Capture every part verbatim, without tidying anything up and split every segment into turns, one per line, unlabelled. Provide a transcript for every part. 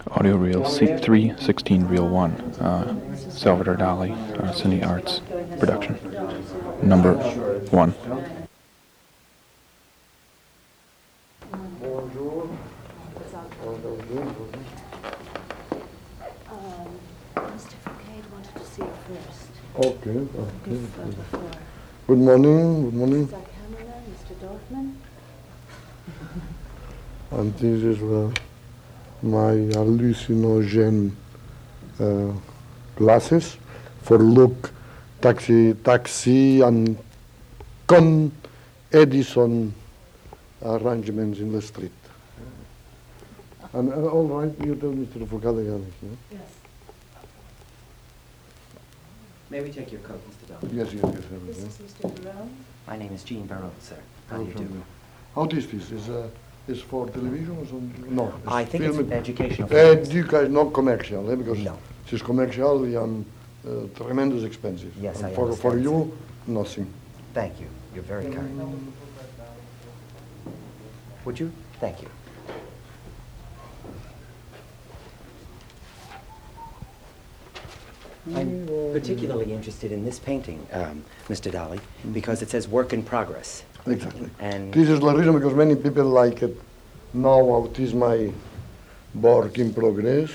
Audio reel C three sixteen reel one, uh, Salvador Dali, uh, Cine Arts production. Number one.
Bonjour.
Um, Mister Fouquet wanted to see it first.
Okay.
Bef-
okay.
uh, before.
Good morning. Good morning.
Mister Cameraman, Mister Dorfman.
And this is uh, my hallucinogen uh, glasses for look taxi taxi and con Edison arrangements in the street. And uh, all right, you tell Mister Foucault again.
Yes.
May we take your coat, Mister Dawes?
Yes, yes, yes.
This
yes.
is Mister Barone.
My name is Jean Barone, sir. How do you do?
How is this? Is uh, is for television or something? No.
I think
film.
it's educational. purposes.
Education, not commercial, eh? Because
No.
it is commercial and uh, tremendous expensive.
Yes,
and
I
for for
understand,
you, nothing.
Thank you. You're very kind. Would you? Thank you. I'm particularly interested in this painting, um, Mister Dali, because it says work in progress.
Exactly.
And
This is the reason because many people like it. Now it is my work in progress,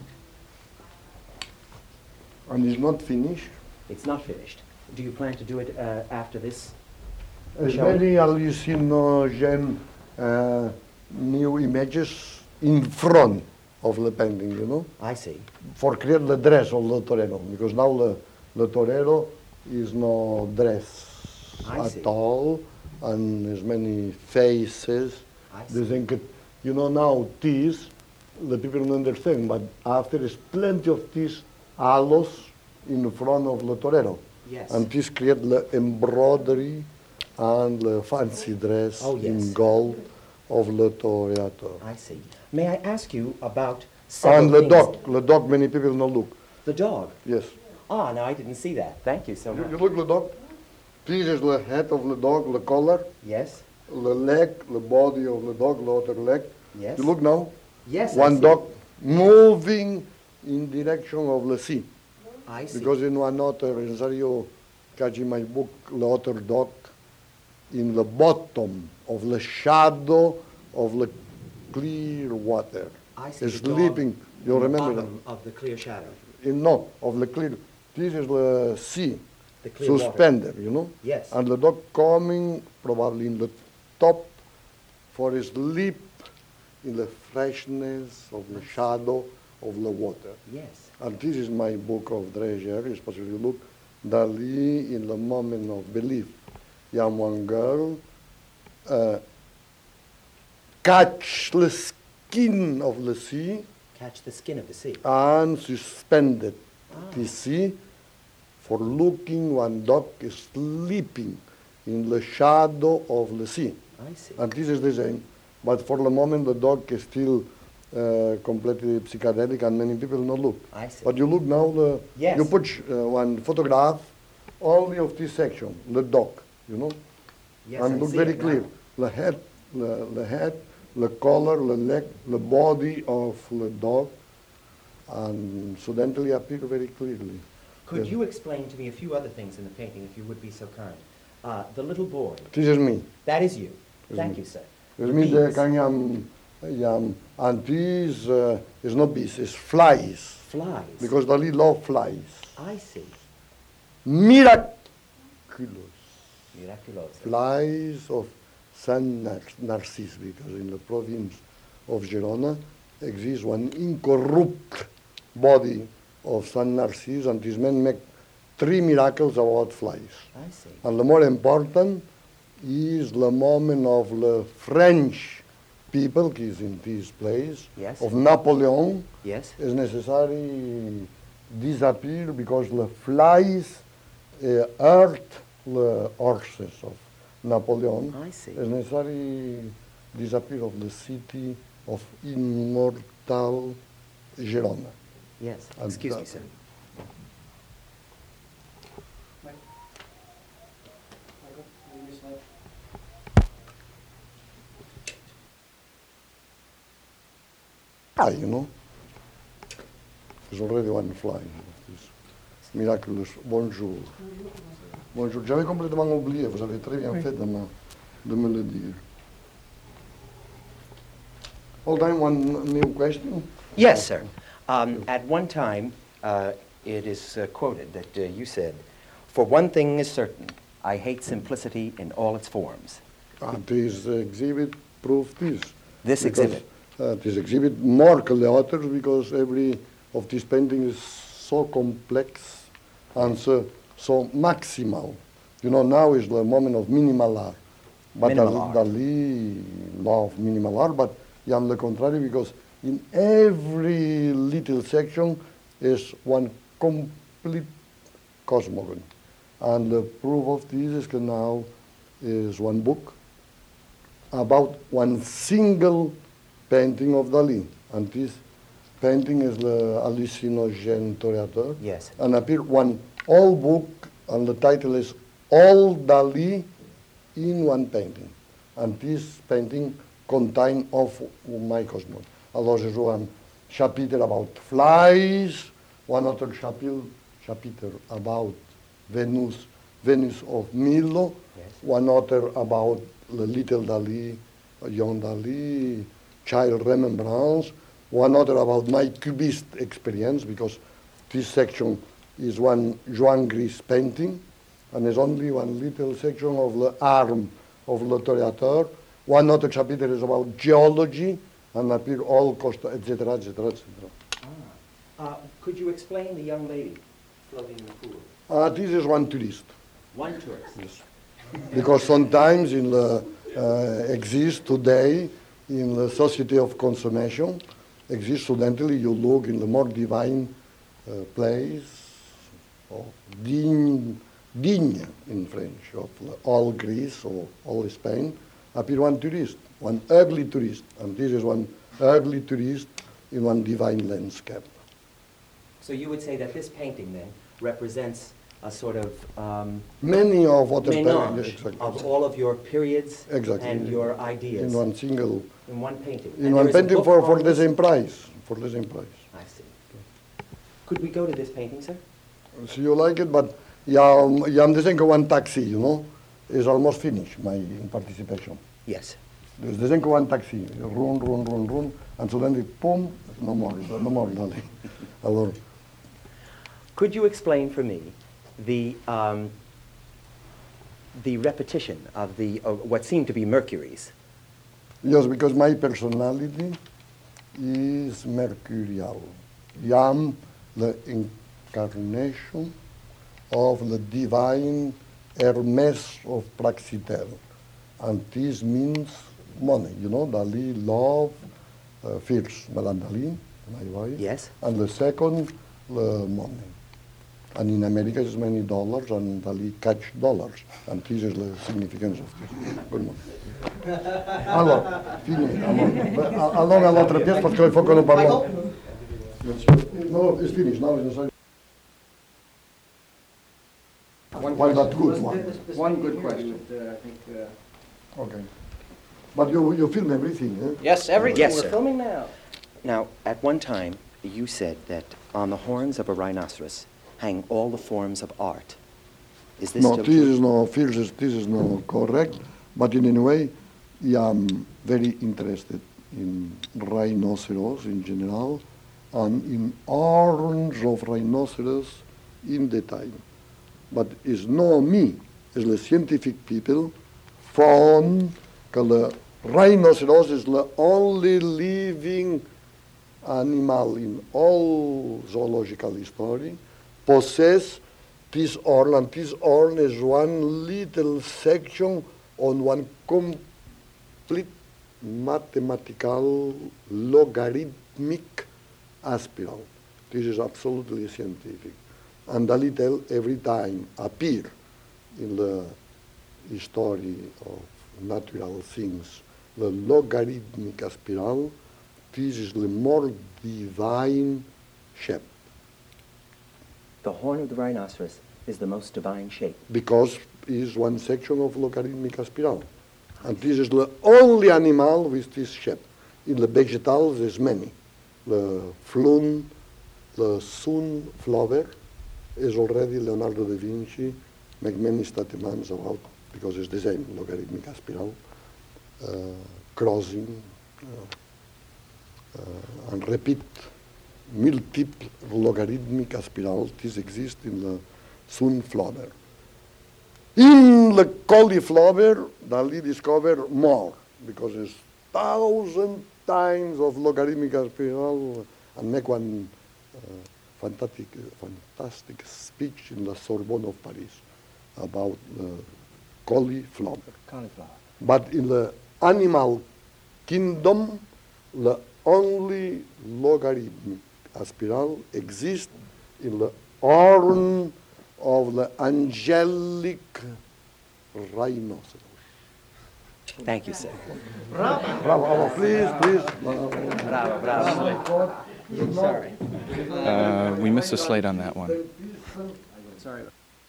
and it's not finished.
it's not finished. Do you plan to do it uh, after this?
It's
Shall we?
very hallucinogen uh, new images in front of the painting, you know,
I see.
for create the dress of the torero, because now the, the torero is no dress
I
at
see.
all, and there's many faces.
I
They
see.
think, it, you know, now this, the people don't understand, but after is plenty of these halos in front of the torero.
Yes.
And this create the embroidery and the fancy dress
Oh,
in
yes.
gold of the toreador.
I see. May I ask you about several
And the
things?
dog, the dog, many people don't look.
The dog.
Yes.
Ah, no, I didn't see that. Thank you so
You,
much.
you look the dog. This is the head of the dog, the collar,
Yes.
the leg, the body of the dog, the other leg.
Yes.
You look now.
Yes. I
One
see.
dog moving in direction of the sea.
I see.
Because in one other, in Sario, catch in my book, the other dog in the bottom of the shadow of the clear water.
I see
It's
the dog
sleeping. You
in the
remember that?
bottom of the clear shadow,
In, no, of the clear. This is the sea,
the clear water.
suspended, you know?
Yes.
And the dog coming probably in the top for his sleep in the freshness of the shadow of the water.
Yes.
And this is my book of treasure, it's possible to look, Dali in the moment of belief. Young one girl uh, catch the skin of the sea
Catch the skin of the sea.
and suspended
Ah.
the sea for looking one dog is sleeping in the shadow of the sea.
I see.
And this is the same. But for the moment, the dog is still uh, completely psychedelic and many people not look.
I see.
But you look now, the,
Yes.
you put uh, one photograph only of this section, the dog, you know?
Yes,
and
I
look
see
very
it
clear.
now.
The head, the, the head, the collar, the leg, the body of the dog, and suddenly appear very clearly.
Could
Yes.
you explain to me a few other things in the painting, if you would be so kind? Uh, the little boy,
This is me.
that is you.
Is
Thank
me.
you, sir.
It's
The
me the
bees.
kind of, um, and this uh, is not bees, it's flies,
Flies.
because Dali love flies.
I see.
Miraculous
Miraculoso.
flies of San Nar- Narcisse, because in the province of Girona exists one incorrupt body of San Narcisse, and these men make three miracles about flies.
I see.
And the more important is the moment of the French people, who is in this place,
Yes.
of Napoleon,
Yes.
is necessary disappear because the flies uh, hurt the horses of Napoleon.
I see.
It's necessary disappear of the city of immortal Girona.
Yes.
And
Excuse me,
that-
sir.
Ah, you know, There's already one flying. This miraculous bonjour. Bonjour. J'avais complètement oublié, vous avez très bien fait de me, de me le dire. All time, one new question?
Yes, sir. Um, at one time, uh, it is uh, quoted that uh, you said, "For one thing is certain, I hate simplicity in all its forms."
And this exhibit proved this.
This
Because,
exhibit.
Uh, this exhibit marked the others because every of these paintings is so complex and so, so maximal. You know, now is the moment of minimal art. But
Minimal
Dali,
art.
Dali loved minimal art, but on the contrary, because in every little section is one complete cosmogon. And the proof of this is that now is one book about one single painting of Dali. And this painting is the Hallucinogène Toréador.
Yes.
And appeared one whole book, and the title is All Dali in One Painting. And this painting contain of my cosmos. Alors, there's one chapter about flies, one other chapter, chapter about Venus, Venus of Milo,
Yes.
one other about the little Dali, young Dali, child remembrance, one other about my cubist experience, because this section is one Joan Gris painting, and there's only one little section of the arm of Le Toréador. One other chapter is about geology, and appear all Costa, et cetera, et cetera, et cetera.
Ah. Uh, could you explain the young lady floating in the pool?
Uh, this is one tourist.
One tourist.
Yes. Because sometimes in the uh, exists today in the society of consummation, existentially you look in the more divine uh, place of digne, digne in French, of all Greece or all Spain, appear one tourist, one ugly tourist, and this is one ugly tourist in one divine landscape.
So you would say that this painting then represents a sort of um,
Many of what
mélange
exactly.
of all of your periods
Exactly.
and your ideas
in one single,
in one painting.
in
And
one
there is a
painting
book
for, for
on
the
this?
same price, for the same price.
I see. Could we go to this painting, sir?
So you like it, but yeah, um, yeah, I'm just one taxi, you know, is almost finished, my participation.
Yes.
There's the one taxi, run, run, run, run, and suddenly, boom, no more, no more, Dali. Alors,
Could you explain for me the um, the repetition of the uh, what seemed to be Mercuries?
yes, because my personality is mercurial. I am the incarnation of the divine Hermes of Praxiteles. And this means money, you know, Dali love uh, first, Madame Dali, my wife.
Yes.
And the second, the money. And in America it's many dollars, and Dali catch dollars. And this is the significance of this. Good morning. Alors, fini. Alors, allons à l'autre pièce parce qu'il faut que nous parlons. No, it's finished. Now it's inside. Why not good one?
One good question. Uh, I think, uh,
Okay. But you, you film everything, eh?
Yes, everything.
Yes,
We're
sir.
filming now.
Now, at one time, you said that on the horns of a rhinoceros hang all the forms of art. Is this
No,
still
this
true?
is no, this is, this is no correct, but in any way, I am very interested in rhinoceros in general, and in horns of rhinoceros in detail. But it's not me, it's the scientific people found that the rhinoceros is the only living animal in all zoological history possess this horn, and this horn is one little section on one complete mathematical logarithmic spiral. This is absolutely scientific. And Dali tell every time appear in the history of natural things, the logarithmic spiral, this is the more divine shape.
The horn of the rhinoceros is the most divine shape.
Because it's one section of logarithmic spiral. And this is the only animal with this shape. In the vegetals, there's many. The flun, the sunflower is already Leonardo da Vinci make many statements about, because it's the same logarithmic spiral, uh, crossing, uh, uh, and repeat multiple logarithmic spirals. This exists in the sunflower. In the cauliflower, Dali discovered more, because it's thousand times of logarithmic spiral, and make one uh, fantastic, fantastic speech in the Sorbonne of Paris about the cauliflower.
Cauliflower.
But in the animal kingdom, the only logarithmic spiral exists in the horn of the angelic rhinoceros.
Thank you, sir.
Bravo, bravo, please, please.
Bravo, bravo. Sorry.
Uh, we missed a slate on that one.
Sorry.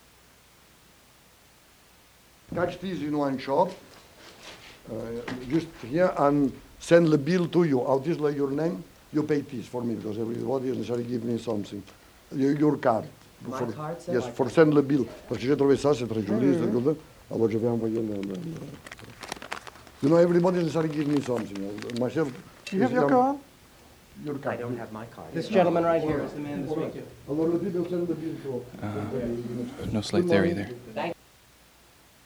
Catch this in one shop, uh, just here, and send the bill to you. I'll just like your name. You pay this for me, because everybody is necessarily give me something. Your, your card.
My
for,
card, sir?
Yes,
My
for
card.
send le bill. Parce que j'ai trouvé ça, c'est très joli. c'est good. Alors je vais envoyer le, le, le- You know, everybody is necessarily give me something. Myself.
You have your card?
Your
I
card.
don't have my card.
This gentleman right here is the man to speak to.
Alors le type will send the bill to.
Uh, no slate there either.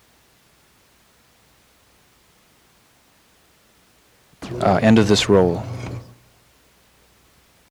Uh, end of this roll.